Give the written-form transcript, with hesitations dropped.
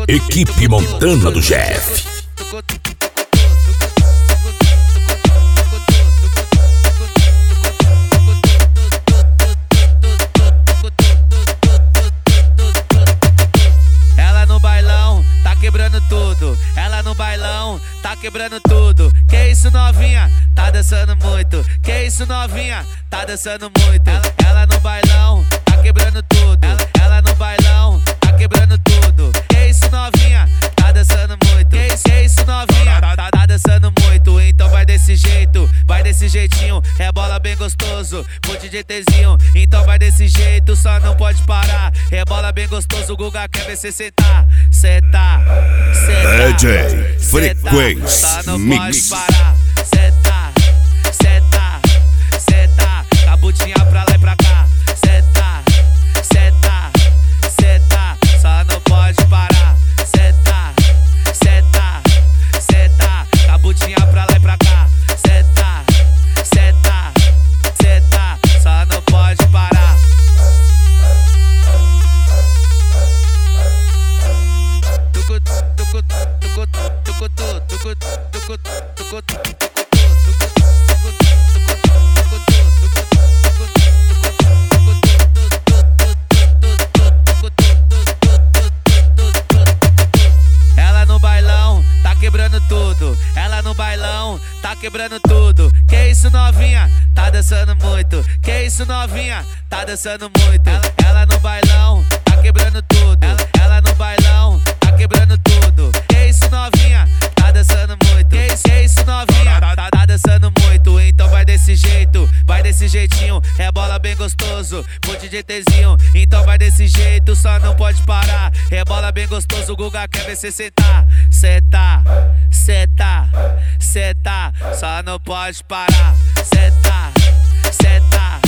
Equipe Montana do Jeff. Ela no bailão tá quebrando tudo. Ela no bailão tá quebrando tudo. Que isso, novinha? Tá dançando muito. Que isso, novinha? Tá dançando muito. Ela no bailão tá quebrando tudo. Ela no bailão tá quebrando tudo. Que isso, novinha? Tá dançando muito. Que isso, novinha? Tá dançando muito. Então vai desse jeito, vai desse jeitinho. Rebola bem gostoso, pro DJ Tzinho. Então vai desse jeito, só não pode parar. Rebola bem gostoso, o Guga quer ver cê sentar. Senta, senta, DJ Frequência só não Mix. pode parar. Senta, senta, senta, cabutinha pra lá e pra cá. Senta, senta, senta, só não pode parar. Senta, senta, senta, cabutinha pra lá e pra cá. Senta, senta, senta, só não pode parar. Tucu, tucu, tucu, tucu, tucu, tucu, tucu, tucu. Ela no bailão tá quebrando tudo. Ela no bailão tá quebrando tudo. Que isso, novinha? Tá dançando muito. Que isso, novinha? Tá dançando muito. Ela no bailão tá quebrando tudo. Ela no bailão tá quebrando tudo. Que isso, novinha? Tá dançando muito. Que isso, novinha? Tá dançando muito. Então vai desse jeito, vai desse jeitinho. Rebola bem gostoso, pro DJ Tzinho. Então vai desse jeito, só não pode parar. Rebola bem gostoso, o Guga quer ver cê sentar. Senta, senta, senta, só não pode parar. Senta, senta,